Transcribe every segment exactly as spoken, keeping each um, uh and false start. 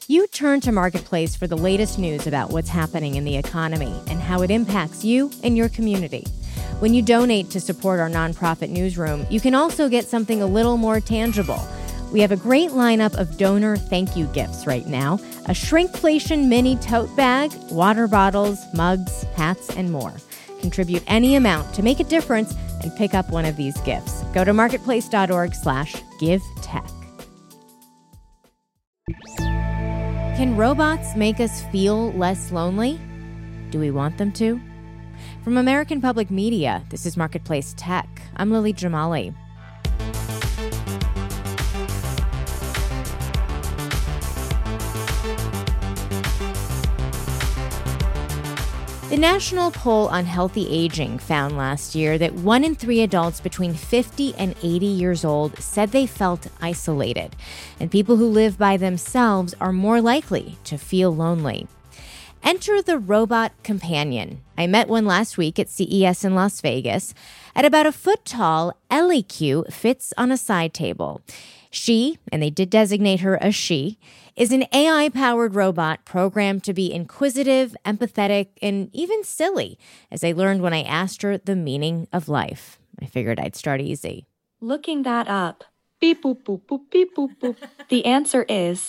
You turn to Marketplace for the latest news about what's happening in the economy and how it impacts you and your community. When you donate to support our nonprofit newsroom, you can also get something a little more tangible. We have a great lineup of donor thank you gifts right now. A shrinkflation mini tote bag, water bottles, mugs, hats, and more. Contribute any amount to make a difference and pick up one of these gifts. Go to marketplace.org slash give tech. Can robots make us feel less lonely? Do we want them to? From American Public Media, this is Marketplace Tech. I'm Lily Jamali. The national poll on healthy aging found last year that one in three adults between fifty and eighty years old said they felt isolated, and people who live by themselves are more likely to feel lonely. Enter the robot companion. I met one last week at C E S in Las Vegas. At about a foot tall, Ellie Q fits on a side table. She, and they did designate her a she, is an A I-powered robot programmed to be inquisitive, empathetic, and even silly, as I learned when I asked her the meaning of life. I figured I'd start easy. Looking that up. Beep, boop, boop, boop, beep, boop, boop. The answer is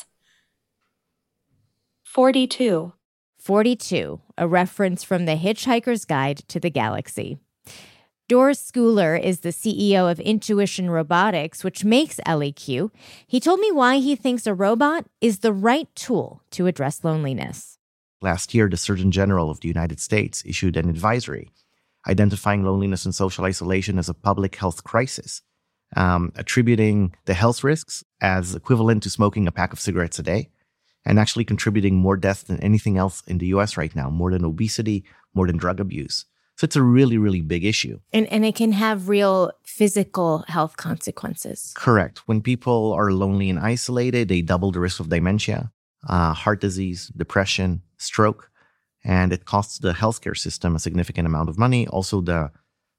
forty-two. forty-two, a reference from The Hitchhiker's Guide to the Galaxy. Doris Schooler is the C E O of Intuition Robotics, which makes Ellie Q. He told me why he thinks a robot is the right tool to address loneliness. Last year, the Surgeon General of the United States issued an advisory identifying loneliness and social isolation as a public health crisis, um, attributing the health risks as equivalent to smoking a pack of cigarettes a day, and actually contributing more deaths than anything else in the U S right now, more than obesity, more than drug abuse. So it's a really, really big issue. And and it can have real physical health consequences. Correct. When people are lonely and isolated, they double the risk of dementia, uh, heart disease, depression, stroke, and it costs the healthcare system a significant amount of money. Also the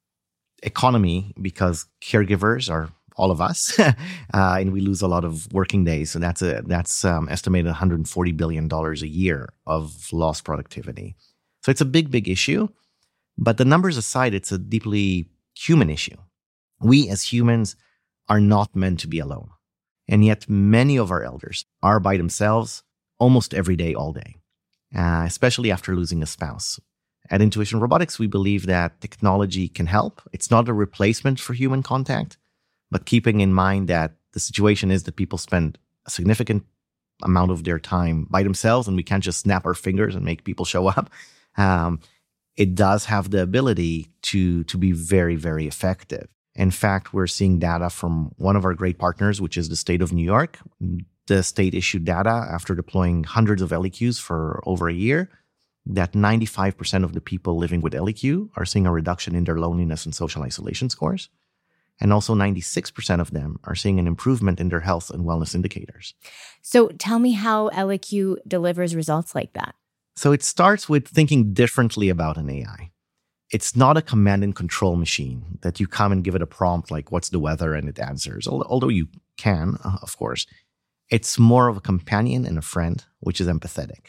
economy, because caregivers are all of us, uh, and we lose a lot of working days. So that's a that's um, estimated one hundred forty billion dollars a year of lost productivity. So it's a big, big issue. But the numbers aside, it's a deeply human issue. We as humans are not meant to be alone. And yet many of our elders are by themselves almost every day, all day, uh, especially after losing a spouse. At Intuition Robotics, we believe that technology can help. It's not a replacement for human contact, but keeping in mind that the situation is that people spend a significant amount of their time by themselves, and we can't just snap our fingers and make people show up. Um, It does have the ability to, to be very, very effective. In fact, we're seeing data from one of our great partners, which is the state of New York. The state issued data after deploying hundreds of L E Qs for over a year, that ninety-five percent of the people living with L E Q are seeing a reduction in their loneliness and social isolation scores. And also ninety-six percent of them are seeing an improvement in their health and wellness indicators. So tell me how L E Q delivers results like that. So it starts with thinking differently about an A I. It's not a command and control machine that you come and give it a prompt like, what's the weather? And it answers, although you can, uh, of course. It's more of a companion and a friend, which is empathetic.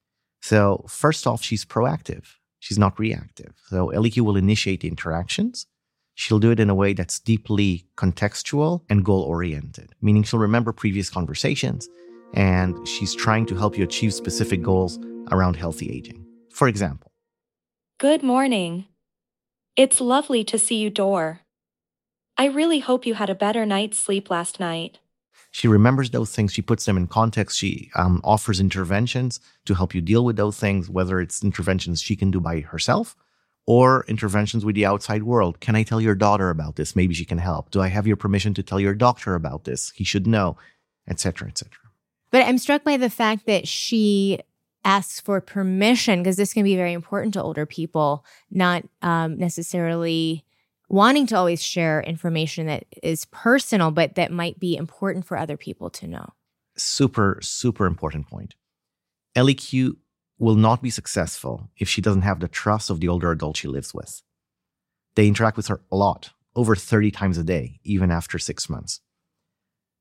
So first off, she's proactive. She's not reactive. So L E Q will initiate the interactions. She'll do it in a way that's deeply contextual and goal-oriented, meaning she'll remember previous conversations, and she's trying to help you achieve specific goals around healthy aging. For example, good morning. It's lovely to see you, Dor. I really hope you had a better night's sleep last night. She remembers those things. She puts them in context. She um, offers interventions to help you deal with those things, whether it's interventions she can do by herself or interventions with the outside world. Can I tell your daughter about this? Maybe she can help. Do I have your permission to tell your doctor about this? He should know, et cetera, et cetera. But I'm struck by the fact that she asks for permission, because this can be very important to older people, not um, necessarily wanting to always share information that is personal, but that might be important for other people to know. Super, super important point. L E Q will not be successful if she doesn't have the trust of the older adult she lives with. They interact with her a lot, over thirty times a day, even after six months.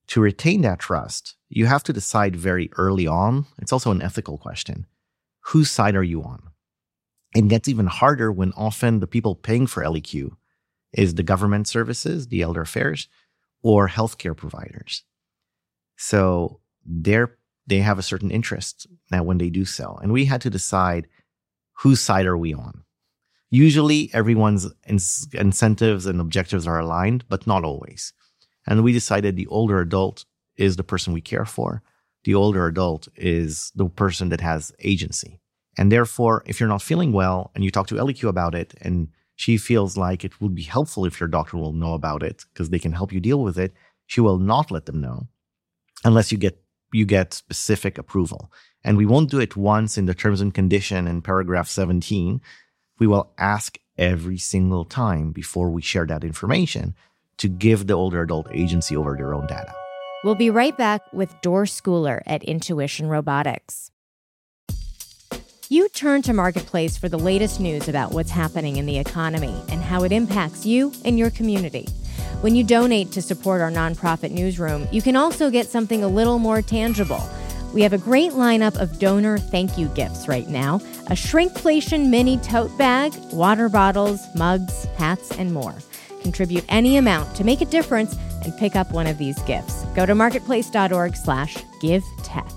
To retain that trust, you have to decide very early on. It's also an ethical question. Whose side are you on? It gets even harder when often the people paying for L E Q is the government services, the elder affairs, or healthcare providers. So they're, they have a certain interest now when they do so. And we had to decide whose side are we on. Usually everyone's in- incentives and objectives are aligned, but not always. And we decided the older adult is the person we care for. The older adult is the person that has agency. And therefore, if you're not feeling well and you talk to L E Q about it, and she feels like it would be helpful if your doctor will know about it because they can help you deal with it, she will not let them know unless you get you get specific approval. And we won't do it once in the terms and condition in paragraph seventeen. We will ask every single time before we share that information to give the older adult agency over their own data. We'll be right back with Dor Schooler at Intuition Robotics. You turn to Marketplace for the latest news about what's happening in the economy and how it impacts you and your community. When you donate to support our nonprofit newsroom, you can also get something a little more tangible. We have a great lineup of donor thank you gifts right now: a shrinkflation mini tote bag, water bottles, mugs, hats, and more. Contribute any amount to make a difference and pick up one of these gifts. Go to marketplace.org slash give tech.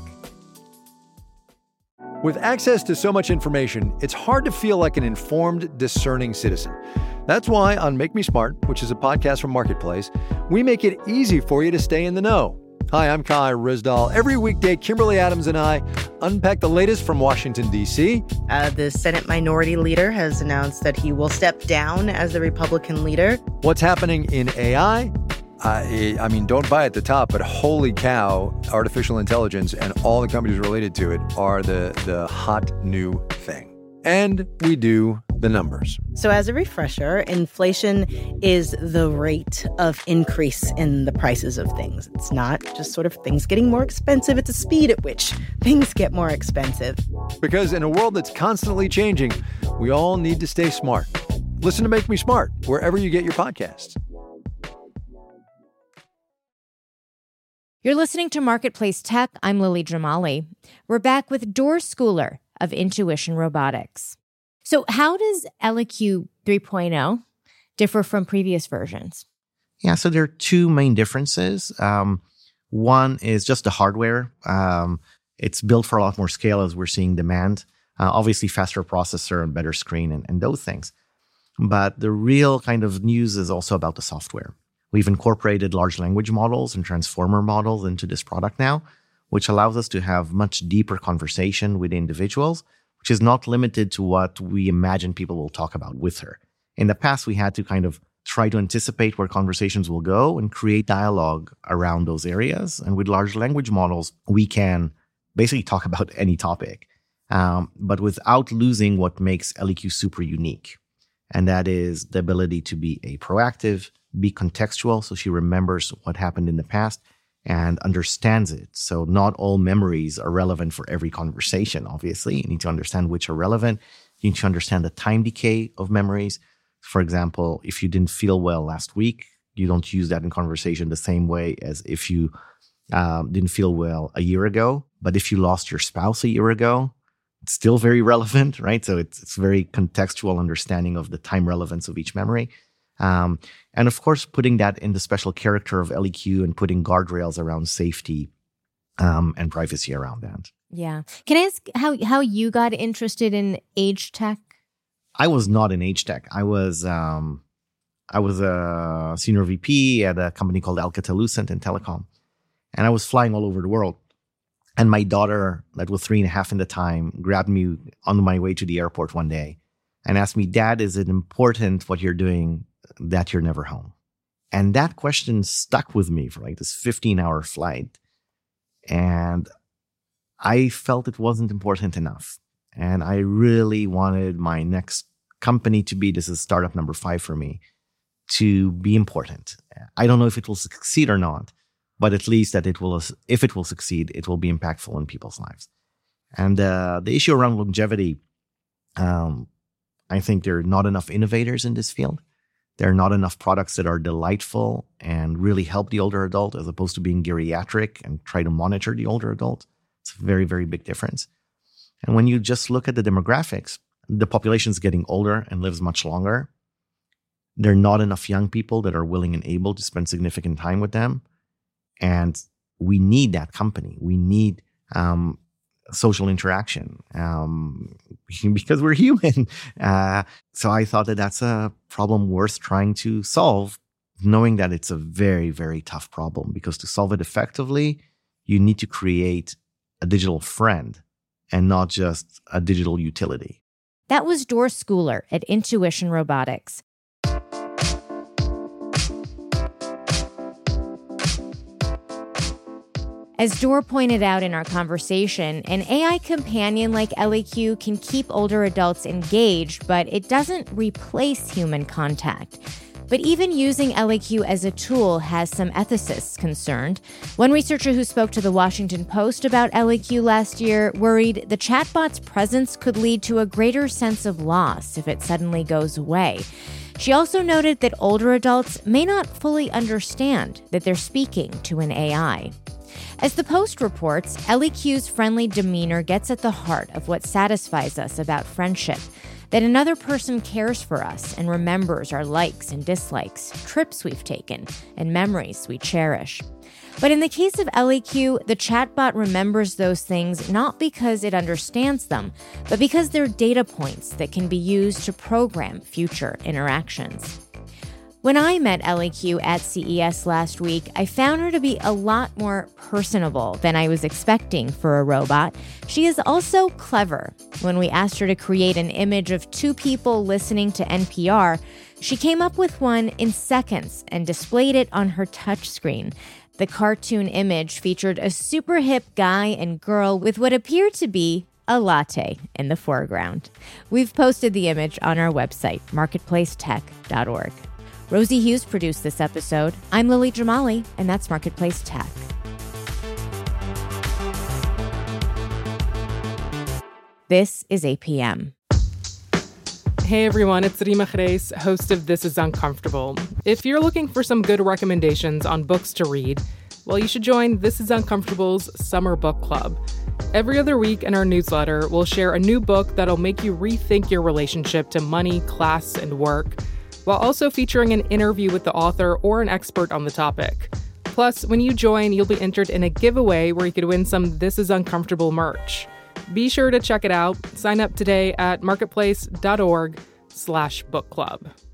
With access to so much information, it's hard to feel like an informed, discerning citizen. That's why on Make Me Smart, which is a podcast from Marketplace, we make it easy for you to stay in the know. Hi, I'm Kai Rizdal. Every weekday, Kimberly Adams and I unpack the latest from Washington, D C. Uh, the Senate Minority Leader has announced that he will step down as the Republican leader. What's happening in A I? I, I mean, don't buy at the top, but holy cow, artificial intelligence and all the companies related to it are the, the hot new thing. And we do the numbers. So as a refresher, inflation is the rate of increase in the prices of things. It's not just sort of things getting more expensive. It's a speed at which things get more expensive. Because in a world that's constantly changing, we all need to stay smart. Listen to Make Me Smart wherever you get your podcasts. You're listening to Marketplace Tech. I'm Lily Jamali. We're back with Dor Schooler of Intuition Robotics. So how does L E Q three point oh differ from previous versions? Yeah, so there are two main differences. Um, one is just the hardware. Um, it's built for a lot more scale as we're seeing demand. Uh, obviously, faster processor and better screen and, and those things. But the real kind of news is also about the software. We've incorporated large language models and transformer models into this product now, which allows us to have much deeper conversation with individuals, which is not limited to what we imagine people will talk about with her. In the past, we had to kind of try to anticipate where conversations will go and create dialogue around those areas. And with large language models, we can basically talk about any topic, um, but without losing what makes L E Q super unique. And that is the ability to be a proactive, be contextual, so she remembers what happened in the past and understands it. So not all memories are relevant for every conversation, obviously. You need to understand which are relevant. You need to understand the time decay of memories. For example, if you didn't feel well last week, you don't use that in conversation the same way as if you um, didn't feel well a year ago. But if you lost your spouse a year ago, it's still very relevant, right? So it's, it's very contextual understanding of the time relevance of each memory. Um, and of course, putting that in the special character of L E Q and putting guardrails around safety um, and privacy around that. Yeah. Can I ask how, how you got interested in age tech? I was not in age tech. I was um, I was a senior V P at a company called Alcatel-Lucent in telecom. And I was flying all over the world. And my daughter, that was three and a half in the time, grabbed me on my way to the airport one day and asked me, "Dad, is it important what you're doing that you're never home?" And that question stuck with me for like this fifteen hour flight. And I felt it wasn't important enough. And I really wanted my next company to be, this is startup number five for me, to be important. I don't know if it will succeed or not, but at least that it will, if it will succeed, it will be impactful in people's lives. And uh, the issue around longevity, um, I think there are not enough innovators in this field. There are not enough products that are delightful and really help the older adult as opposed to being geriatric and try to monitor the older adult. It's a very, very big difference. And when you just look at the demographics, the population is getting older and lives much longer. There are not enough young people that are willing and able to spend significant time with them. And we need that company. We need um, social interaction um, because we're human. Uh, so I thought that that's a problem worth trying to solve, knowing that it's a very, very tough problem, because to solve it effectively, you need to create a digital friend and not just a digital utility. That was Dor Schooler at Intuition Robotics. As Dor pointed out in our conversation, an A I companion like L E Q can keep older adults engaged, but it doesn't replace human contact. But even using L E Q as a tool has some ethicists concerned. One researcher who spoke to the Washington Post about L E Q last year worried the chatbot's presence could lead to a greater sense of loss if it suddenly goes away. She also noted that older adults may not fully understand that they're speaking to an A I. As the Post reports, L E Q's friendly demeanor gets at the heart of what satisfies us about friendship, that another person cares for us and remembers our likes and dislikes, trips we've taken, and memories we cherish. But in the case of L E Q, the chatbot remembers those things not because it understands them, but because they're data points that can be used to program future interactions. When I met L E Q at C E S last week, I found her to be a lot more personable than I was expecting for a robot. She is also clever. When we asked her to create an image of two people listening to N P R, she came up with one in seconds and displayed it on her touchscreen. The cartoon image featured a super hip guy and girl with what appeared to be a latte in the foreground. We've posted the image on our website, marketplace tech dot org. Rosie Hughes produced this episode. I'm Lily Jamali, and that's Marketplace Tech. This is A P M. Hey everyone, it's Rima Khreis, host of This is Uncomfortable. If you're looking for some good recommendations on books to read, well, you should join This is Uncomfortable's Summer Book Club. Every other week in our newsletter, we'll share a new book that'll make you rethink your relationship to money, class, and work, while also featuring an interview with the author or an expert on the topic. Plus, when you join, you'll be entered in a giveaway where you could win some This is Uncomfortable merch. Be sure to check it out. Sign up today at marketplace dot org slash book club.